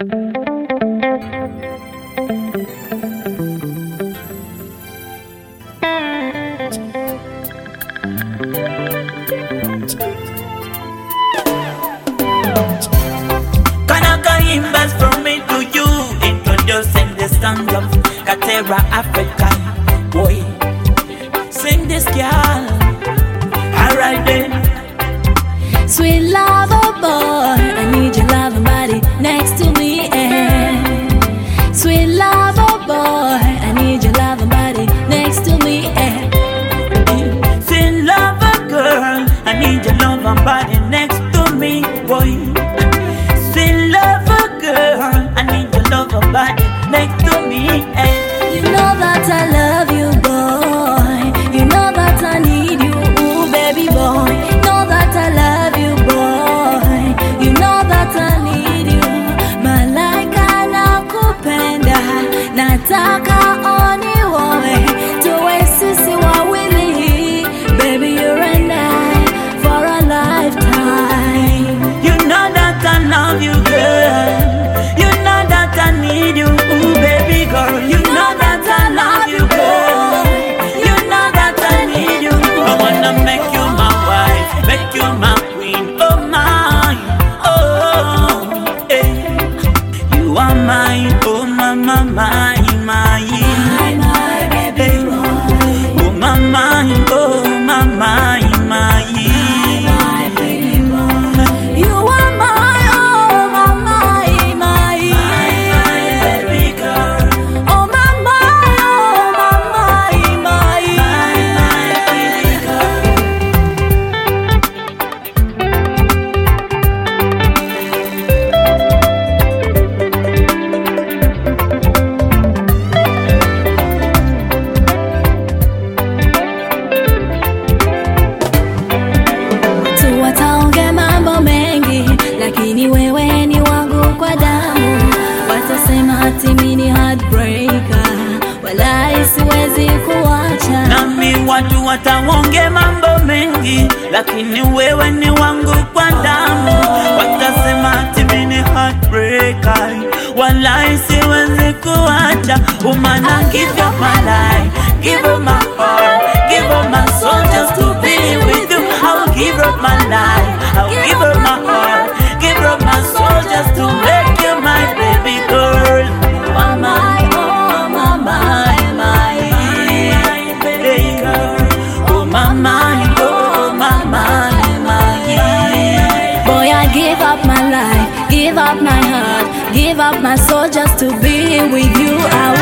Best from me to you, introducing the sound of Katera Africa. Boy, sing this girl. Alright then. Sweet lover boy, I need your loving body next to me. Sweet lover boy, I need your loving body next to me. Sweet lover girl, I need your loving body next to me. Boy, sweet lover girl, I need your loving body next to me. You know that I love you, boy. You know that I need you, ooh, baby boy. Know that I love you, boy. You know that I need you. Malaika nakupenda, nataka onione, tuwe sisi wawili, baby you and I for a lifetime. You know that I love you, girl. You know that I need you, ooh, baby girl. You know that I love you, girl. You know that I need you. I wanna make you my wife, make you my queen, oh my, oh, hey. You are mine, oh my, my, my, my, baby boy. oh my, my, oh my, my, my. You are my, oh my, my, my, baby girl. oh my, my, oh my, my, baby girl. Tu wataongea mambo mengi, lakini wewe ni wangu kwa damu. Watasema ati mimi ni heartbreaker, wala siwezi kuacha. Nami watu wataonge mambo mengi, lakini wewe ni wangu kwa damu. Watasema ati mimi ni heartbreaker, wala siwezi kuacha. Woman, I give you my life, give you my heart, give you my soul just to be with you. I'll give up my life, I'll give up my heart, give up my soul just to make you my baby girl. You are my, oh my, my, my, baby girl. Oh my mind, oh my mind, my. boy, I give up my life, give up my heart, give up my soul just to be with you. I